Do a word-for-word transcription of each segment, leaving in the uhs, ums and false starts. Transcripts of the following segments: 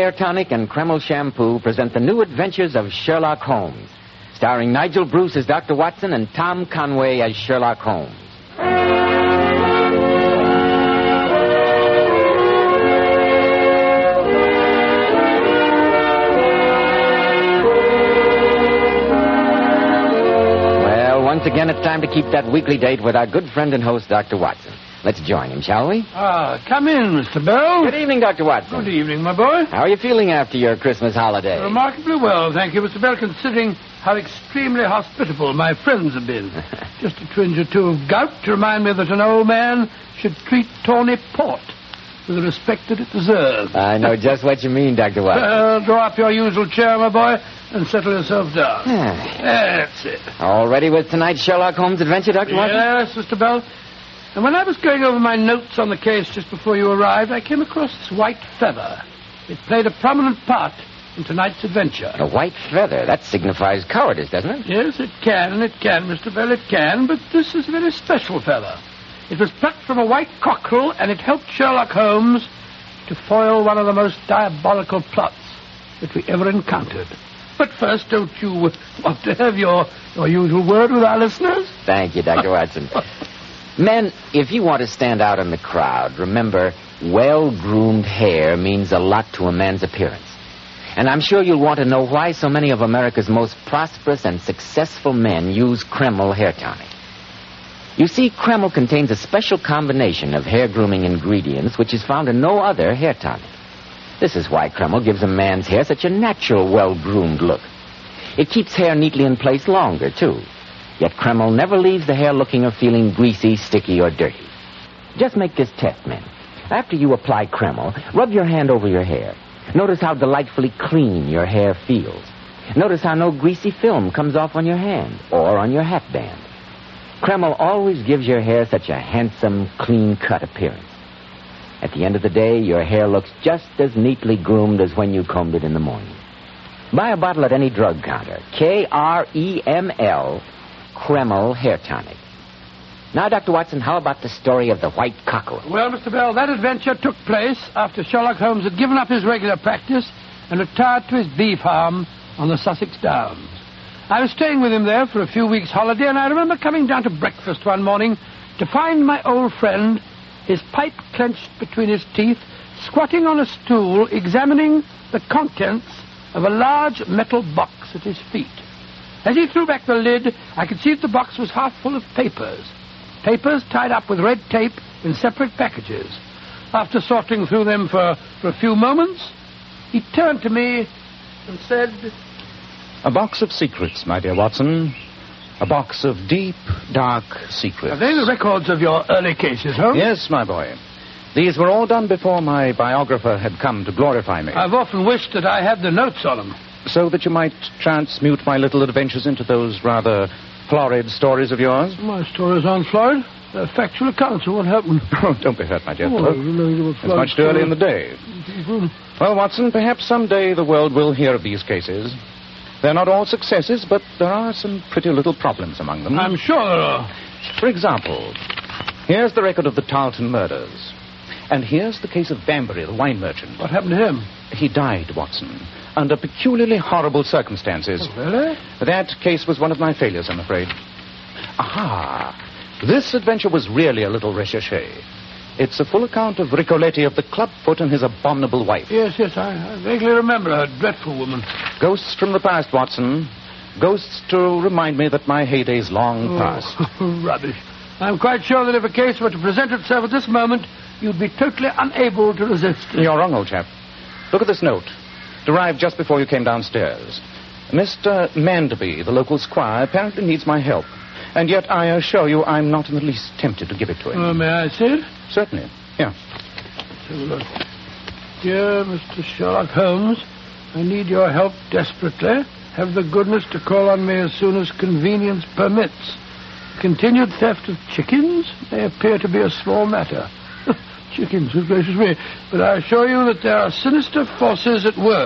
Hair Tonic and Kreml Shampoo present the new adventures of Sherlock Holmes, starring Nigel Bruce as Doctor Watson and Tom Conway as Sherlock Holmes. Well, once again, it's time to keep that weekly date with our good friend and host, Doctor Watson. Let's join him, shall we? Ah, come in, Mister Bell. Good evening, Doctor Watson. Good evening, my boy. How are you feeling after your Christmas holiday? Remarkably well, thank you, Mister Bell, considering how extremely hospitable my friends have been. Just a twinge or two of gout to remind me that an old man should treat tawny port with the respect that it deserves. I know just what you mean, Doctor Watson. Well, draw up your usual chair, my boy, and settle yourself down. That's it. All ready with tonight's Sherlock Holmes adventure, Doctor Watson? Yes, Mister Bell. And when I was going over my notes on the case just before you arrived, I came across this white feather. It played a prominent part in tonight's adventure. A white feather? That signifies cowardice, doesn't it? Yes, it can, it can, Mister Bell, it can, but this is a very special feather. It was plucked from a white cockerel, and it helped Sherlock Holmes to foil one of the most diabolical plots that we ever encountered. But first, don't you want to have your, your usual word with our listeners? Thank you, Doctor Watson. Men, if you want to stand out in the crowd, remember, well-groomed hair means a lot to a man's appearance. And I'm sure you'll want to know why so many of America's most prosperous and successful men use Kreml Hair Tonic. You see, Kreml contains a special combination of hair grooming ingredients which is found in no other hair tonic. This is why Kreml gives a man's hair such a natural, well-groomed look. It keeps hair neatly in place longer, too. Yet Kreml never leaves the hair looking or feeling greasy, sticky, or dirty. Just make this test, men. After you apply Kreml, rub your hand over your hair. Notice how delightfully clean your hair feels. Notice how no greasy film comes off on your hand or on your hatband. Kreml always gives your hair such a handsome, clean-cut appearance. At the end of the day, your hair looks just as neatly groomed as when you combed it in the morning. Buy a bottle at any drug counter. K R E M L, Kreml Hair Tonic. Now, Doctor Watson, how about the story of the white cockerel? Well, Mister Bell, that adventure took place after Sherlock Holmes had given up his regular practice and retired to his bee farm on the Sussex Downs. I was staying with him there for a few weeks' holiday, and I remember coming down to breakfast one morning to find my old friend, his pipe clenched between his teeth, squatting on a stool, examining the contents of a large metal box at his feet. As he threw back the lid, I could see that the box was half full of papers. Papers tied up with red tape in separate packages. After sorting through them for, for a few moments, he turned to me and said, "A box of secrets, my dear Watson. A box of deep, dark secrets." Are they the records of your early cases, Holmes? Yes, my boy. These were all done before my biographer had come to glorify me. I've often wished that I had the notes on them. So that you might transmute my little adventures into those rather florid stories of yours? My stories aren't florid. They're factual accounts of what happened. Oh, don't be hurt, my dear Oh, fellow. you know, It's much too early in the day. Well, Watson, perhaps someday the world will hear of these cases. They're not all successes, but there are some pretty little problems among them. I'm sure there are. For example, here's the record of the Tarleton murders. And here's the case of Banbury, the wine merchant. What happened to him? He died, Watson, under peculiarly horrible circumstances. Oh, really? That case was one of my failures, I'm afraid. Aha! This adventure was really a little recherche. It's a full account of Ricoletti of the clubfoot and his abominable wife. Yes, yes, I, I vaguely remember her dreadful woman. Ghosts from the past, Watson. Ghosts to remind me that my heyday's long past. Oh, rubbish. I'm quite sure that if a case were to present itself at this moment, you'd be totally unable to resist it. You're wrong, old chap. Look at this note. It arrived just before you came downstairs. Mister Manderby, the local squire, apparently needs my help. And yet I assure you I'm not in the least tempted to give it to him. Uh, may I see it? Certainly. Yeah. Let's have a look. Dear Mister Sherlock Holmes, I need your help desperately. Have the goodness to call on me as soon as convenience permits. Continued theft of chickens may appear to be a small matter. Chickens, good gracious me. But I assure you that there are sinister forces at work.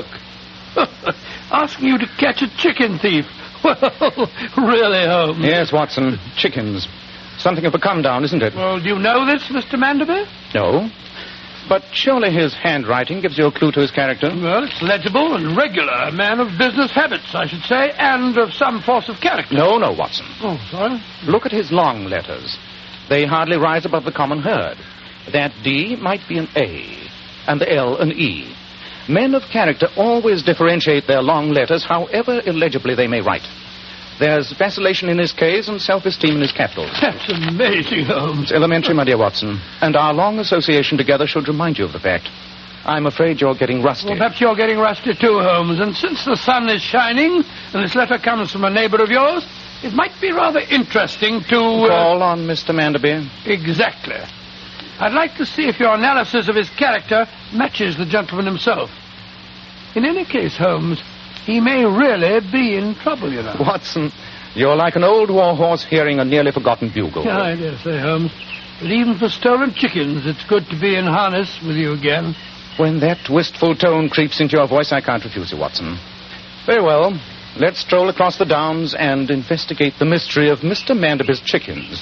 Asking you to catch a chicken thief. Well, really, Holmes. Yes, Watson. Chickens. Something of a come down, isn't it? Well, do you know this, Mister Manderby? No. But surely his handwriting gives you a clue to his character? Well, it's legible and regular. A man of business habits, I should say, and of some force of character. No, no, Watson. Oh, sorry? Look at his long letters. They hardly rise above the common herd. That D might be an A, and the L an E. Men of character always differentiate their long letters, however illegibly they may write. There's vacillation in his K's and self-esteem in his capitals. That's amazing, Holmes. It's elementary, my dear Watson, and our long association together should remind you of the fact. I'm afraid you're getting rusty. Well, perhaps you're getting rusty too, Holmes, and since the sun is shining and this letter comes from a neighbor of yours, it might be rather interesting to... Uh... Call on Mister Manderby? Exactly. I'd like to see if your analysis of his character matches the gentleman himself. In any case, Holmes, he may really be in trouble, you know. Watson, you're like an old war horse hearing a nearly forgotten bugle. Yeah, I dare say, Holmes. But even for stolen chickens, it's good to be in harness with you again. When that wistful tone creeps into your voice, I can't refuse you, Watson. Very well. Let's stroll across the downs and investigate the mystery of Mister Manderby's chickens.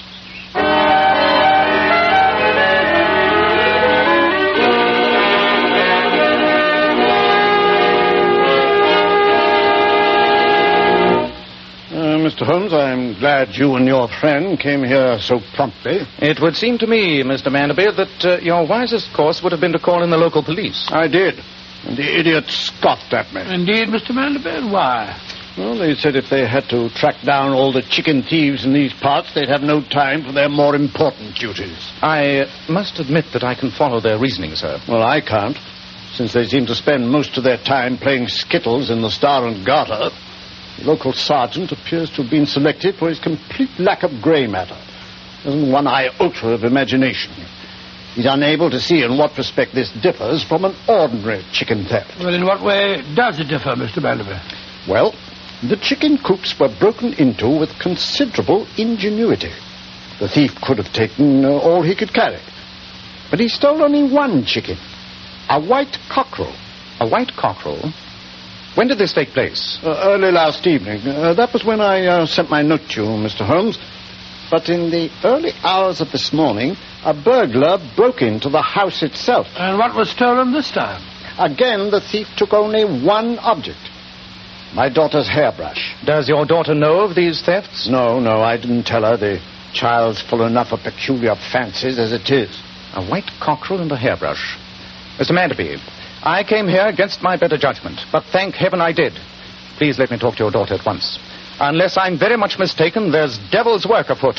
Mister Holmes, I'm glad you and your friend came here so promptly. It would seem to me, Mister Manderby, that uh, your wisest course would have been to call in the local police. I did. And the idiot scoffed at me. Indeed, Mister Manderby, why? Well, they said if they had to track down all the chicken thieves in these parts, they'd have no time for their more important duties. I uh, must admit that I can follow their reasoning, sir. Well, I can't, since they seem to spend most of their time playing skittles in the Star and Garter. The local sergeant appears to have been selected for his complete lack of grey matter. Hasn't one iota of imagination. He's unable to see in what respect this differs from an ordinary chicken theft. Well, in what way does it differ, Mister Manderby? Well, the chicken coops were broken into with considerable ingenuity. The thief could have taken uh, all he could carry. But he stole only one chicken, a white cockerel. A white cockerel? When did this take place? Uh, early last evening. Uh, that was when I uh, sent my note to you, Mister Holmes. But in the early hours of this morning, a burglar broke into the house itself. And what was stolen this time? Again, the thief took only one object. My daughter's hairbrush. Does your daughter know of these thefts? No, no, I didn't tell her. The child's full enough of peculiar fancies as it is. A white cockerel and a hairbrush. Mister Manderby, I came here against my better judgment, but thank heaven I did. Please let me talk to your daughter at once. Unless I'm very much mistaken, there's devil's work afoot.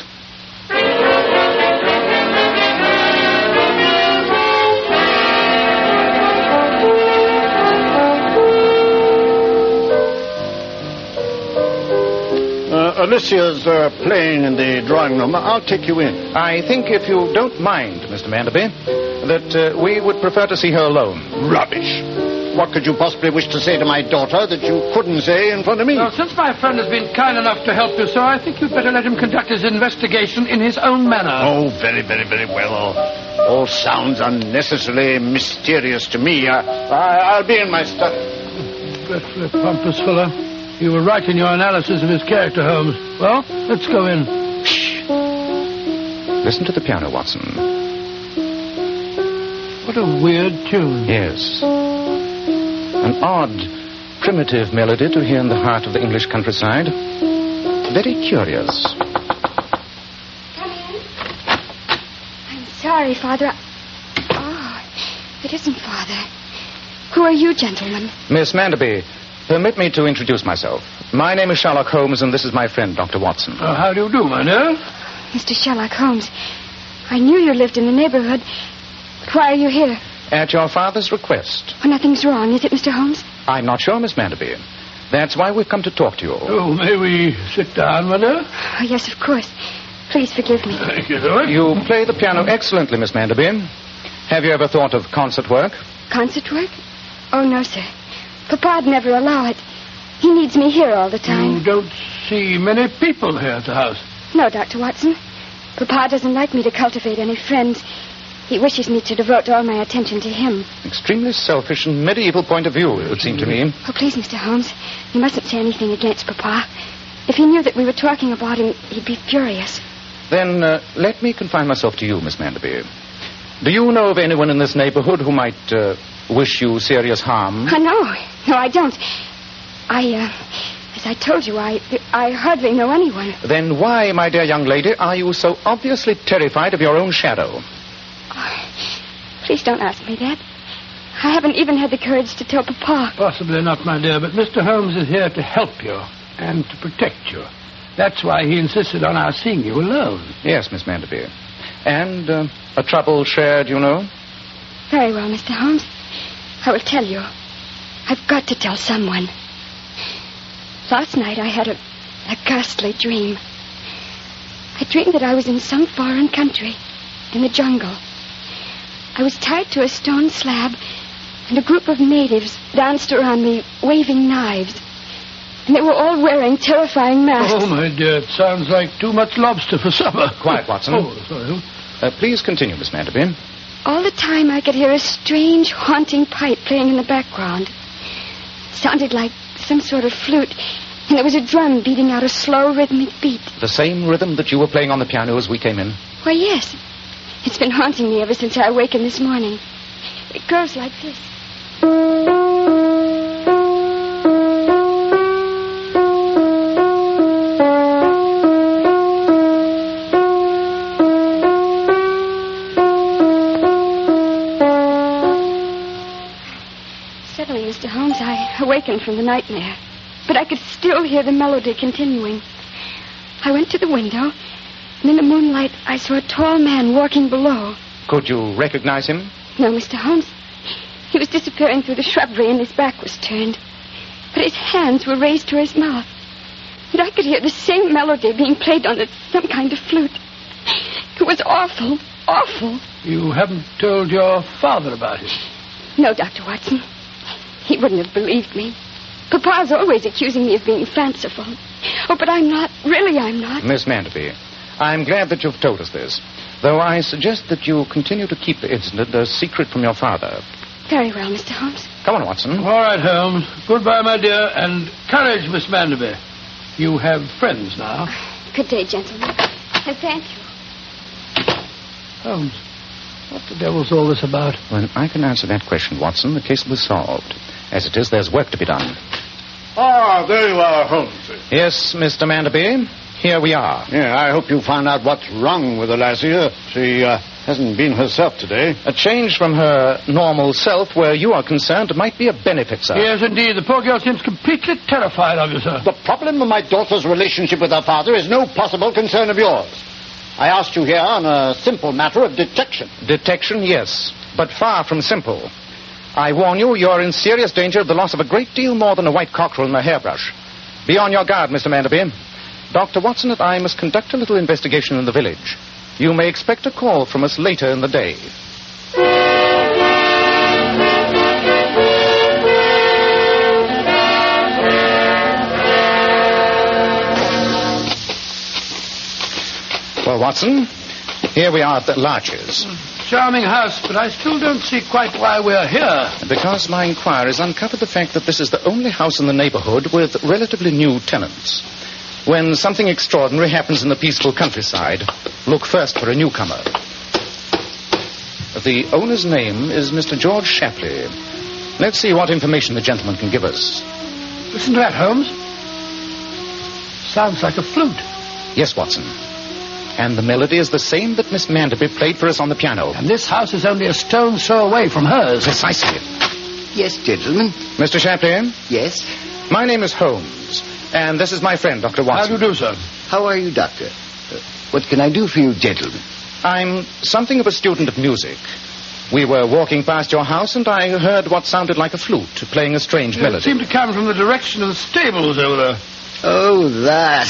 Uh, Alicia's uh, playing in the drawing room. I'll take you in. I think, if you don't mind, Mister Manderby, that uh, we would prefer to see her alone. Rubbish. What could you possibly wish to say to my daughter that you couldn't say in front of me? Well, since my friend has been kind enough to help you, sir, I think you'd better let him conduct his investigation in his own manner. Oh, very, very, very well. All sounds unnecessarily mysterious to me. I, I, I'll be in my study. Dreadfully pompous fellow. You were right in your analysis of his character, Holmes. Well, let's go in. Shh. Listen to the piano, Watson. What a weird tune. Yes. An odd, primitive melody to hear in the heart of the English countryside. Very curious. Come in. I'm sorry, Father. Oh, it isn't Father. Who are you, gentlemen? Miss Manderby, permit me to introduce myself. My name is Sherlock Holmes, and this is my friend, Doctor Watson. Uh, how do you do, my dear? Mister Sherlock Holmes, I knew you lived in the neighborhood. But why are you here? At your father's request. Oh, nothing's wrong, is it, Mister Holmes? I'm not sure, Miss Manderby. That's why we've come to talk to you. Oh, may we sit down, my dear? Oh, yes, of course. Please forgive me. Thank you, sir. You play the piano excellently, Miss Manderby. Have you ever thought of concert work? Concert work? Oh, no, sir. Papa'd never allow it. He needs me here all the time. You don't see many people here at the house. No, Doctor Watson. Papa doesn't like me to cultivate any friends. He wishes me to devote all my attention to him. Extremely selfish and medieval point of view, it would seem to me. Oh, please, Mister Holmes, you mustn't say anything against Papa. If he knew that we were talking about him, he'd be furious. Then uh, let me confine myself to you, Miss Manderby. Do you know of anyone in this neighborhood who might uh, wish you serious harm? Uh, no, no, I don't. I, uh, as I told you, I, I hardly know anyone. Then why, my dear young lady, are you so obviously terrified of your own shadow? Oh, please don't ask me that. I haven't even had the courage to tell Papa. Possibly not, my dear, but Mister Holmes is here to help you and to protect you. That's why he insisted on our seeing you alone. Yes, Miss Manderby. And uh, a trouble shared, you know? Very well, Mister Holmes. I will tell you. I've got to tell someone. Last night I had a, a ghastly dream. I dreamed that I was in some foreign country, in the jungle. I was tied to a stone slab, and a group of natives danced around me, waving knives. And they were all wearing terrifying masks. Oh, my dear, it sounds like too much lobster for supper. Quiet, Watson. Oh, sorry. Uh, please continue, Miss Manderby. All the time I could hear a strange, haunting pipe playing in the background. It sounded like some sort of flute, and there was a drum beating out a slow, rhythmic beat. The same rhythm that you were playing on the piano as we came in? Why, yes. It's been haunting me ever since I awakened this morning. It goes like this. Suddenly, Mister Holmes, I awakened from the nightmare, but I could still hear the melody continuing. I went to the window, and in the moonlight, I saw a tall man walking below. Could you recognize him? No, Mister Holmes. He was disappearing through the shrubbery, and his back was turned. But his hands were raised to his mouth. And I could hear the same melody being played on it, some kind of flute. It was awful, awful. You haven't told your father about it? No, Doctor Watson. He wouldn't have believed me. Papa's always accusing me of being fanciful. Oh, but I'm not. Really, I'm not. Miss Manderby, I'm glad that you've told us this, though I suggest that you continue to keep the incident a secret from your father. Very well, Mister Holmes. Come on, Watson. All right, Holmes. Goodbye, my dear, and courage, Miss Manderby. You have friends now. Good day, gentlemen. And thank you. Holmes, what the devil's all this about? When I can answer that question, Watson, the case will be solved. As it is, there's work to be done. Ah, there you are, Holmes. Yes, Mister Manderby, here we are. Yeah, I hope you found out what's wrong with the lassie. She uh, hasn't been herself today. A change from her normal self where you are concerned might be a benefit, sir. Yes, indeed. The poor girl seems completely terrified of you, sir. The problem of my daughter's relationship with her father is no possible concern of yours. I asked you here on a simple matter of detection. Detection, yes, but far from simple. I warn you, you're in serious danger of the loss of a great deal more than a white cockerel and a hairbrush. Be on your guard, Mister Manderby. Doctor Watson and I must conduct a little investigation in the village. You may expect a call from us later in the day. Well, Watson, here we are at the Larches. Charming house, but I still don't see quite why we're here. Because my inquiries uncovered the fact that this is the only house in the neighborhood with relatively new tenants. When something extraordinary happens in the peaceful countryside, look first for a newcomer. The owner's name is Mister George Shapley. Let's see what information the gentleman can give us. Listen to that, Holmes. Sounds like a flute. Yes, Watson. And the melody is the same that Miss Manderby played for us on the piano. And this house is only a stone's throw away from hers. Precisely. Yes, gentlemen. Mister Shapley? Yes? My name is Holmes, and this is my friend, Doctor Watson. How do you do, sir? How are you, Doctor? Uh, what can I do for you, gentlemen? I'm something of a student of music. We were walking past your house, and I heard what sounded like a flute playing a strange It melody. seemed to come from the direction of the stables over there. Oh, that.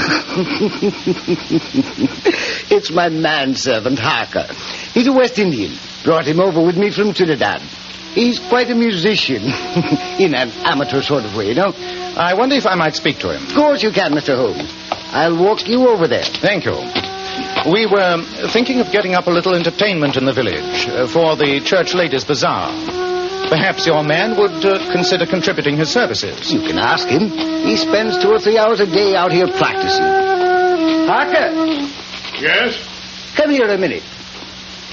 It's my manservant, Harker. He's a West Indian. Brought him over with me from Trinidad. He's quite a musician. In an amateur sort of way, you know. I wonder if I might speak to him. Of course you can, Mister Holmes. I'll walk you over there. Thank you. We were thinking of getting up a little entertainment in the village uh, for the Church Ladies' Bazaar. Perhaps your man would uh, consider contributing his services. You can ask him. He spends two or three hours a day out here practicing. Harker, Yes? come here a minute.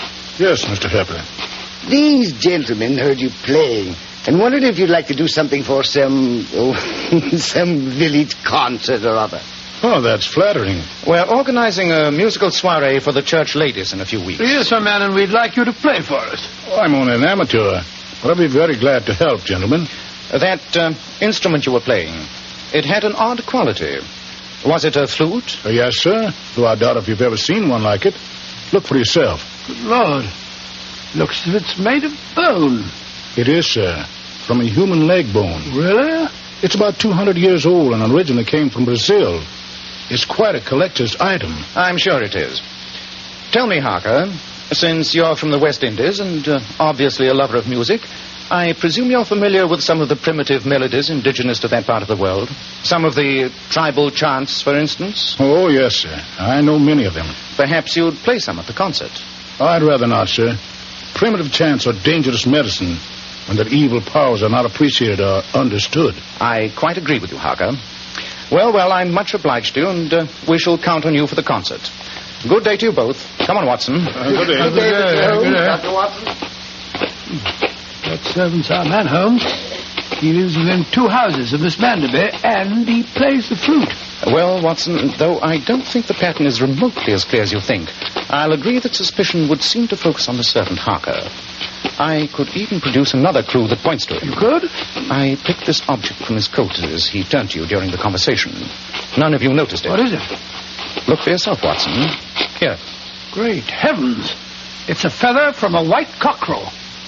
Yes, Mister Pepper. These gentlemen heard you playing and wondered if you'd like to do something for some, oh, some village concert or other. Oh, that's flattering. We're organizing a musical soiree for the church ladies in a few weeks. Yes, sir, man, and we'd like you to play for us. Oh, I'm only an amateur, but I'll be very glad to help, gentlemen. That uh, instrument you were playing, it had an odd quality. Was it a flute? Uh, yes, sir, though I doubt if you've ever seen one like it. Look for yourself. Good Lord. Looks as if it's made of bone. It is, sir, from a human leg bone. Really? It's about two hundred years old and originally came from Brazil. It's quite a collector's item. I'm sure it is. Tell me, Harker, since you're from the West Indies and uh, obviously a lover of music, I presume you're familiar with some of the primitive melodies indigenous to that part of the world? Some of the tribal chants, for instance? Oh, yes, sir. I know many of them. Perhaps you'd play some at the concert. I'd rather not, sir. Primitive chants are dangerous medicine when their evil powers are not appreciated or understood. I quite agree with you, Harker. Well, well, I'm much obliged to you, and uh, we shall count on you for the concert. Good day to you both. Come on, Watson. Uh, good day. Good day, Mister Holmes. Good day. Doctor Watson. That servant's our man, Holmes. He lives within two houses of Miss Manderby, and he plays the flute. Well, Watson, though I don't think the pattern is remotely as clear as you think, I'll agree that suspicion would seem to focus on the servant Harker. I could even produce another clue that points to it. You could? I picked this object from his coat as he turned to you during the conversation. None of you noticed it. What is it? Look for yourself, Watson. Here. Great heavens. It's a feather from a white cockerel.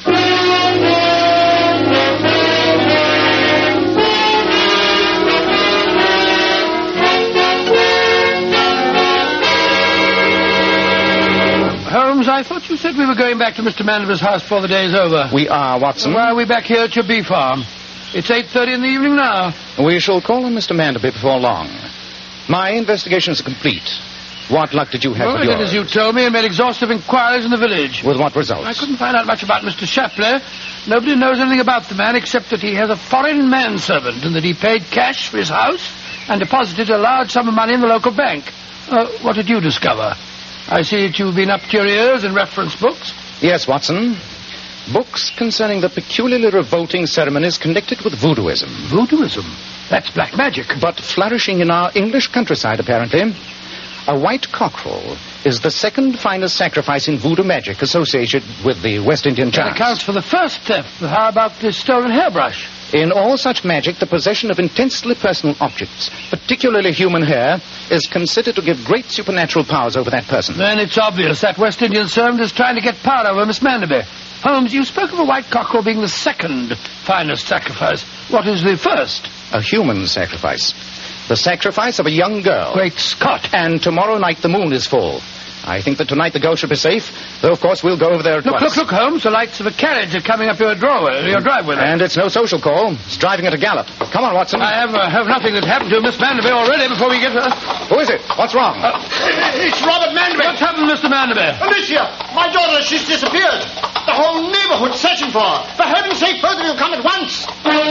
Holmes, I thought you said we were going back to Mister Manderby's house before the day's over. We are, Watson. Why are we back here at your bee farm? It's eight thirty in the evening now. We shall call on Mister Manderby before long. My investigations are complete. What luck did you have Well, with I did yours? as you told me and made exhaustive inquiries in the village. With what results? I couldn't find out much about Mister Shapley. Nobody knows anything about the man except that he has a foreign manservant and that he paid cash for his house and deposited a large sum of money in the local bank. Uh, what did you discover? I see that you've been up to your ears in reference books. Yes, Watson. Books concerning the peculiarly revolting ceremonies connected with voodooism. Voodooism? That's black magic. But flourishing in our English countryside, apparently. A white cockerel is the second finest sacrifice in voodoo magic associated with the West Indian That chants. accounts for the first theft. But how about the stolen hairbrush? In all such magic, the possession of intensely personal objects, particularly human hair, is considered to give great supernatural powers over that person. Then it's obvious that West Indian servant is trying to get power over Miss Manderby. Holmes, you spoke of a white cockerel being the second finest sacrifice. What is the first? A human sacrifice. The sacrifice of a young girl. Great Scott. And tomorrow night the moon is full. I think that tonight the girl should be safe, though of course we'll go over there at Look, once. look, look, Holmes. The lights of a carriage are coming up your driveway, your driveway. there. And it's no social call. It's driving at a gallop. Come on, Watson. I have, uh, have nothing that's happened to Miss Manderby already before we get her. Who is it? What's wrong? Uh, It's Robert Manderby. What's happened, Mister Manderby? Alicia, my daughter, she's disappeared. The whole neighborhood's searching for her. For heaven's sake, both of you come at once.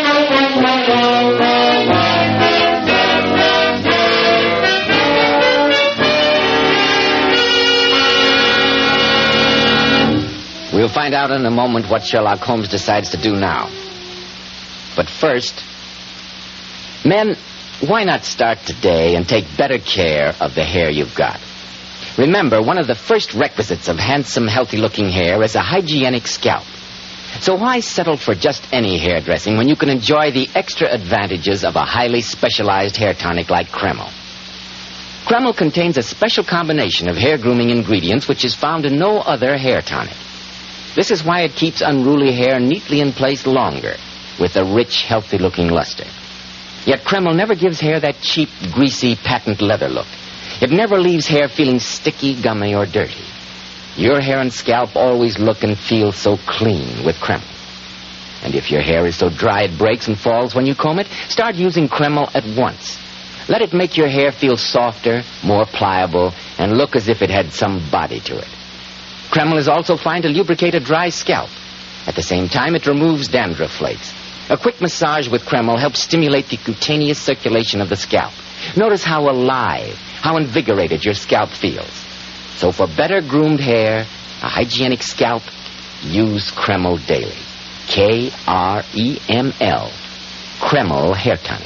We'll find out in a moment what Sherlock Holmes decides to do now. But first, men, why not start today and take better care of the hair you've got? Remember, one of the first requisites of handsome, healthy-looking hair is a hygienic scalp. So why settle for just any hairdressing when you can enjoy the extra advantages of a highly specialized hair tonic like Kreml? Kreml contains a special combination of hair grooming ingredients which is found in no other hair tonic. This is why it keeps unruly hair neatly in place longer, with a rich, healthy-looking luster. Yet Kreml never gives hair that cheap, greasy, patent leather look. It never leaves hair feeling sticky, gummy, or dirty. Your hair and scalp always look and feel so clean with Kreml. And if your hair is so dry it breaks and falls when you comb it, start using Kreml at once. Let it make your hair feel softer, more pliable, and look as if it had some body to it. Kreml is also fine to lubricate a dry scalp. At the same time, it removes dandruff flakes. A quick massage with Kreml helps stimulate the cutaneous circulation of the scalp. Notice how alive, how invigorated your scalp feels. So for better groomed hair a hygienic scalp, use Kreml daily. K R E M L. Kreml Hair Tonic.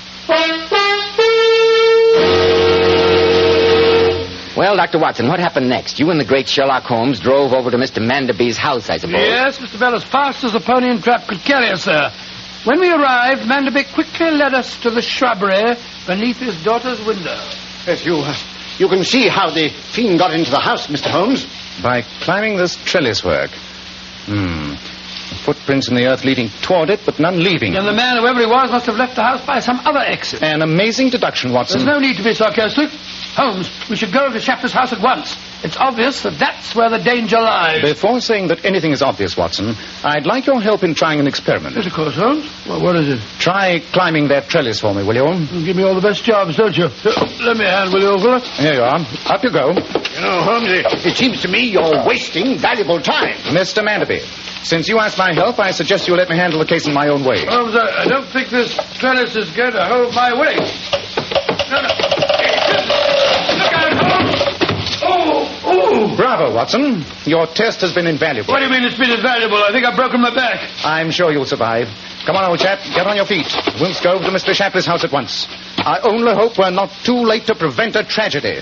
Well, Doctor Watson, what happened next? You and the great Sherlock Holmes drove over to Mister Manderby's house, I suppose. Yes, Mister Bell, as fast as the pony and trap could carry us, sir. When we arrived, Manderby quickly led us to the shrubbery beneath his daughter's window. Yes, you, uh, you can see how the fiend got into the house, Mister Holmes. By climbing this trellis work. Hmm. Footprints in the earth leading toward it, but none leaving. And the man, whoever he was, must have left the house by some other exit. An amazing deduction, Watson. There's no need to be sarcastic. Holmes, we should go to Shapley's house at once. It's obvious that that's where the danger lies. Before saying that anything is obvious, Watson, I'd like your help in trying an experiment. Yes, of course, Holmes. Well, what is it? Try climbing that trellis for me, will you? You give me all the best jobs, don't you? Let me hand, will you, old fella? Here you are. Up you go. You know, Holmes, it, it seems to me you're wasting valuable time. Mister Manderby, since you asked my help, I suggest you let me handle the case in my own way. Holmes, I, I don't think this trellis is going to hold my weight. No, no. Look out, Holmes! Oh, oh! Bravo, Watson. Your test has been invaluable. What do you mean it's been invaluable? I think I've broken my back. I'm sure you'll survive. Come on, old chap. Get on your feet. We'll go over to Mister Shapley's house at once. I only hope we're not too late to prevent a tragedy.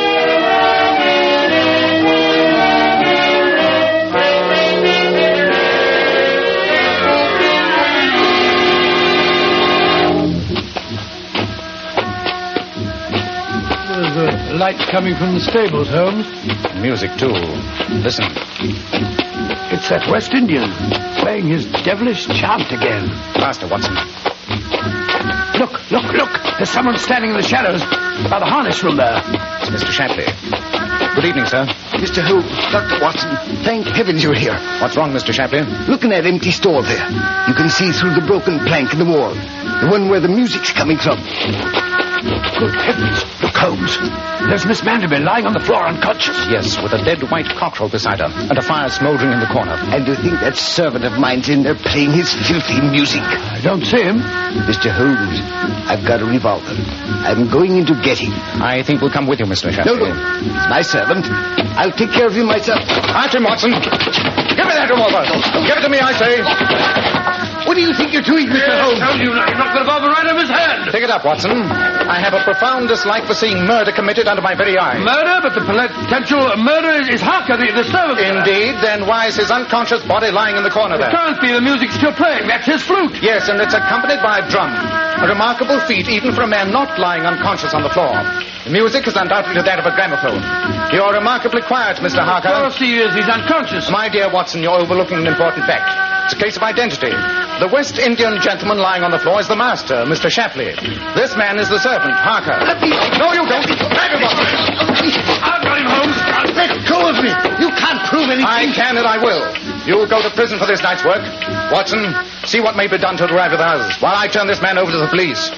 There's a light coming from the stables, Holmes. Music, too. Listen. It's that West Indian playing his devilish chant again. Faster, Watson. Look, look, look. There's someone standing in the shadows by the harness room there. It's Mister Shapley. Good evening, sir. Mister Holmes, Doctor Watson, thank heavens you're here. What's wrong, Mister Shapley? Look in that empty stall there. You can see through the broken plank in the wall. The one where the music's coming from. Good heavens. Look, Holmes. There's Miss Manderby lying on the floor unconscious. Yes, with a dead white cockerel beside her and a fire smoldering in the corner. And to think that servant of mine's in there playing his filthy music. I don't see him. Mister Holmes, I've got a revolver. I'm going in to get him. I think we'll come with you, Mister Shapley. No, no. He's my servant. I'll take care of him myself. After him, Watson. Give me that revolver. Give it to me, I say. What do you think you're doing, Mister Yes, Holmes? tell you now. You've knocked the revolver right out of his hand. Pick it up, Watson. I have a profound dislike for seeing murder committed under my very eyes. Murder, but the potential murder is, is Harker, the, the servant. Indeed, then why is his unconscious body lying in the corner It there? can't be. The music's still playing. That's his flute. Yes, and it's accompanied by a drum. A remarkable feat, even for a man not lying unconscious on the floor. The music is undoubtedly that of a gramophone. You're remarkably quiet, Mister Harker. Of course he is. He's unconscious. My dear Watson, you're overlooking an important fact. It's a case of identity. The West Indian gentleman lying on the floor is the master, Mister Shapley. This man is the servant, Harker. No, you don't. Grab him, Watson. I've got him, Holmes. Let go of me. You can't prove anything. I can and I will. You'll go to prison for this night's work. Watson, see what may be done to arrive at the house while I turn this man over to the police.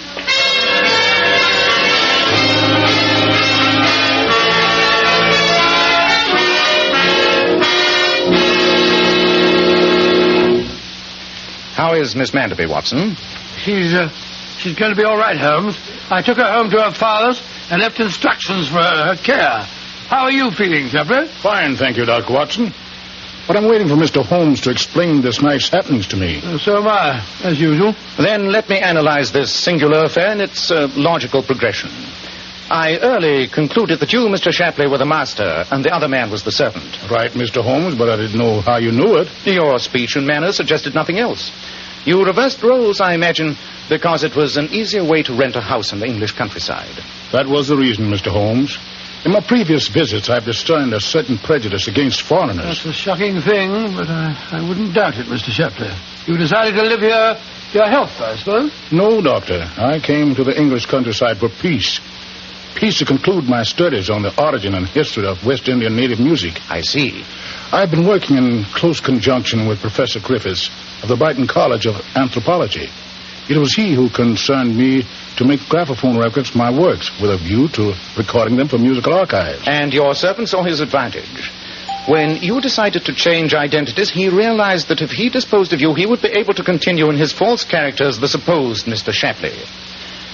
How is Miss Manderby, Watson? She's, uh, she's going to be all right, Holmes. I took her home to her father's and left instructions for her, her care. How are you feeling, Shapley? Fine, thank you, Doctor Watson. But I'm waiting for Mister Holmes to explain this night's happenings to me. Uh, so am I, as usual. Then let me analyze this singular affair in its uh, logical progression. I early concluded that you, Mister Shapley, were the master, and the other man was the servant. Right, Mister Holmes, but I didn't know how you knew it. Your speech and manner suggested nothing else. You reversed roles, I imagine, because it was an easier way to rent a house in the English countryside. That was the reason, Mister Holmes. In my previous visits, I've discerned a certain prejudice against foreigners. That's a shocking thing, but I, I wouldn't doubt it, Mister Shapley. You decided to live here for your health, I suppose? No, Doctor. I came to the English countryside for peace. Peace to conclude my studies on the origin and history of West Indian native music. I see. I've been working in close conjunction with Professor Griffiths of the Brighton College of Anthropology. It was he who concerned me to make graphophone records my works with a view to recording them for musical archives. And your servant saw his advantage. When you decided to change identities, he realized that if he disposed of you, he would be able to continue in his false character as the supposed Mister Shapley.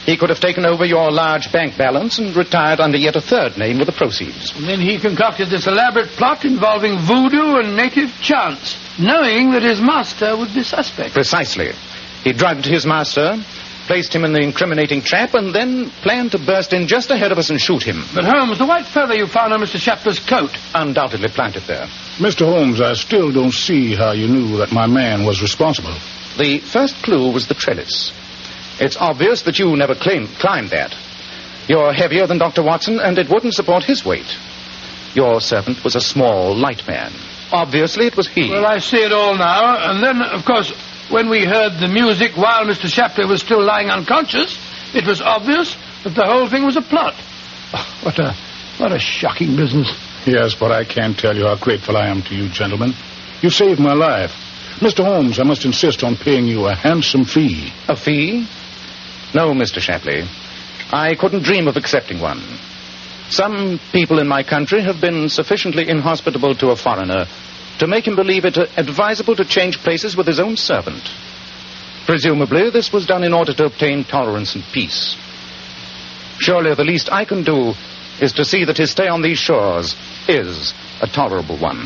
He could have taken over your large bank balance and retired under yet a third name with the proceeds. And then he concocted this elaborate plot involving voodoo and native chants, knowing that his master would be suspect. Precisely. He drugged his master, placed him in the incriminating trap, and then planned to burst in just ahead of us and shoot him. But Holmes, the white feather you found on Mister Shapler's coat. Undoubtedly planted there. Mister Holmes, I still don't see how you knew that my man was responsible. The first clue was the trellis. It's obvious that you never claimed, climbed that. You're heavier than Doctor Watson, and it wouldn't support his weight. Your servant was a small, light man. Obviously, it was he. Well, I see it all now. And then, of course, when we heard the music while Mister Shapler was still lying unconscious, it was obvious that the whole thing was a plot. Oh, what a, what a shocking business. Yes, but I can't tell you how grateful I am to you, gentlemen. You saved my life. Mister Holmes, I must insist on paying you a handsome fee. A fee? No, Mister Shapley. I couldn't dream of accepting one. Some people in my country have been sufficiently inhospitable to a foreigner to make him believe it advisable to change places with his own servant. Presumably, this was done in order to obtain tolerance and peace. Surely the least I can do is to see that his stay on these shores is a tolerable one.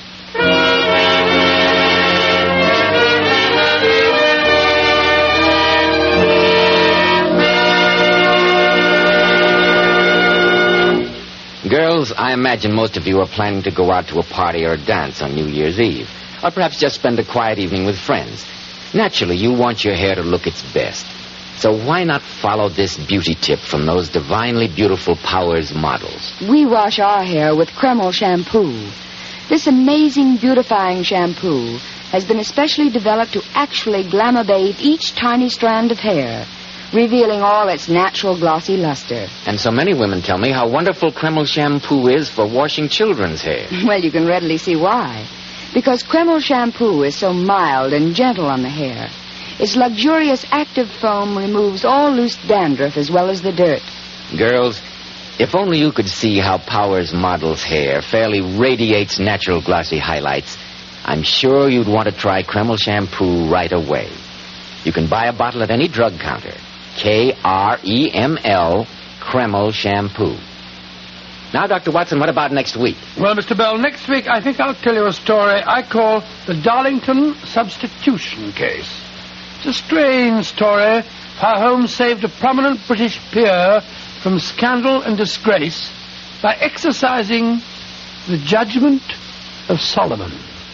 Girls, I imagine most of you are planning to go out to a party or a dance on New Year's Eve, or perhaps just spend a quiet evening with friends. Naturally, you want your hair to look its best. So why not follow this beauty tip from those divinely beautiful Powers models? We wash our hair with Kreml shampoo. This amazing beautifying shampoo has been especially developed to actually glamour bathe each tiny strand of hair, revealing all its natural glossy luster. And so many women tell me how wonderful Kreml shampoo is for washing children's hair. Well, you can readily see why. Because Kreml shampoo is so mild and gentle on the hair. Its luxurious active foam removes all loose dandruff as well as the dirt. Girls, if only you could see how Powers model's hair fairly radiates natural glossy highlights, I'm sure you'd want to try Kreml shampoo right away. You can buy a bottle at any drug counter. K R E M L, Kreml shampoo. Now, Doctor Watson, what about next week? Well, Mister Bell, next week I think I'll tell you a story I call the Darlington Substitution Case. It's a strange story how Holmes saved a prominent British peer from scandal and disgrace by exercising the judgment of Solomon.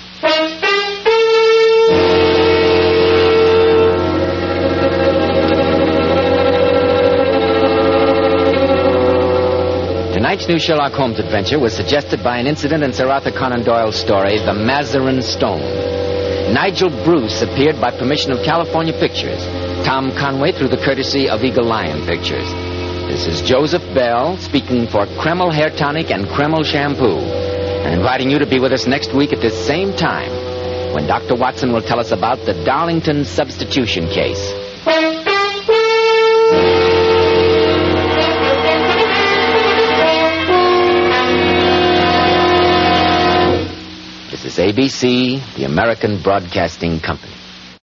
Tonight's new Sherlock Holmes adventure was suggested by an incident in Sir Arthur Conan Doyle's story, The Mazarin Stone. Nigel Bruce appeared by permission of California Pictures. Tom Conway through the courtesy of Eagle Lion Pictures. This is Joseph Bell speaking for Kreml Hair Tonic and Kreml Shampoo, and inviting you to be with us next week at this same time when Doctor Watson will tell us about the Darlington Substitution Case. This is A B C, the American Broadcasting Company.